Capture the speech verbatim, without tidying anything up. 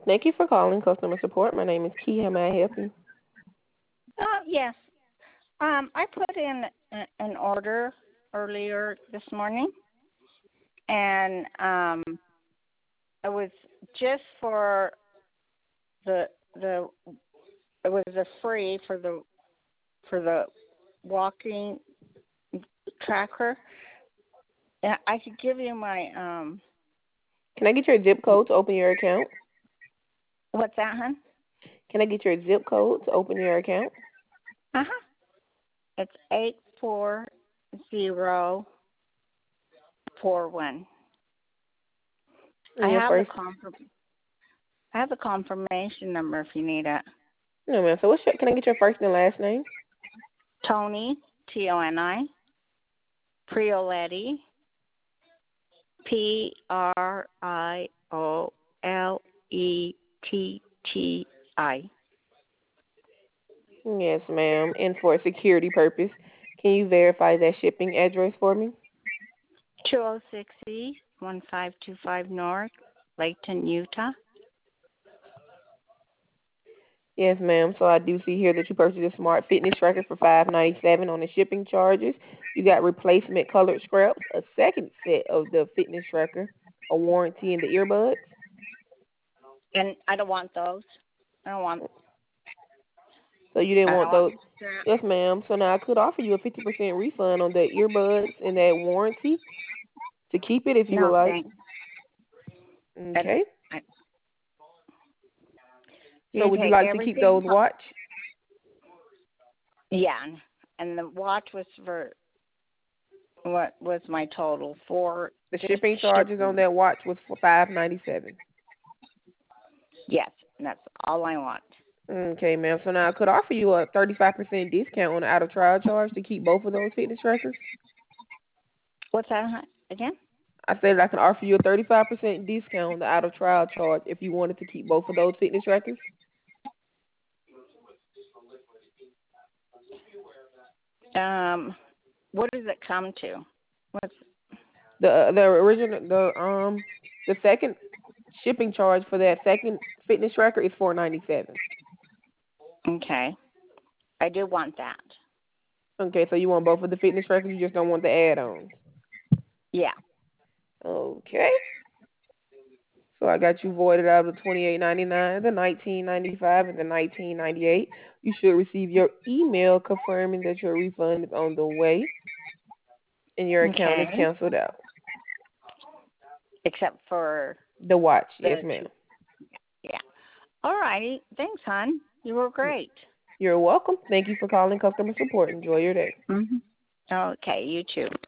Thank you for calling customer support. My name is Key. How may I help you? Uh, yes. Um, I put in a, an order earlier this morning, and um, it was just for the the it was a free for the for the walking tracker. And I could give you my um. Can I get your zip code to open your account? What's that, hon? Can I get your zip code to open your account? Uh huh. It's eight four zero four one. And I your have the first? confirm. I have the confirmation number if you need it. No, ma'am. So what's your, can I get your first and last name? Tony, T O N I, Prioletti, P R I O L E T T I. Yes, ma'am. And for security purpose, can you verify that shipping address for me? two oh six E, one five two five North, Layton, Utah. Yes, ma'am. So I do see here that you purchased a smart fitness tracker for five ninety seven on the shipping charges. You got replacement colored scraps, a second set of the fitness tracker, a warranty, and the earbuds. And I don't want those. I don't want. So you didn't I want don't want those? the strap. Yes, ma'am. So now I could offer you a fifty percent refund on the earbuds and that warranty to keep it if you would No, like. thanks. And Okay. I, So you would you take like to keep everything? those watch? Yeah, and the watch was for what was my total for The just shipping charges on shipping. that watch was for five ninety seven. Yes, and that's all I want. Okay, ma'am. So now I could offer you a thirty-five percent discount on the out of trial charge to keep both of those fitness trackers. What's that hon? Again? I said I can offer you a thirty-five percent discount on the out of trial charge if you wanted to keep both of those fitness trackers. Um, what does it come to? What's The uh, the original the um the second shipping charge for that second fitness tracker is four ninety-seven. okay? I do want that. Okay, so you want both of the fitness trackers, you just don't want the add-ons. Yeah. Okay. So I got you voided out of the twenty-eight ninety-nine, the nineteen ninety-five, and the nineteen ninety-eight. You should receive your email confirming that your refund is on the way and your account is Okay. canceled out. Except for The watch, yes, the ma'am. two. Yeah. All righty. Thanks, hon. You were great. You're welcome. Thank you for calling customer support. Enjoy your day. Mhm. Okay. You too.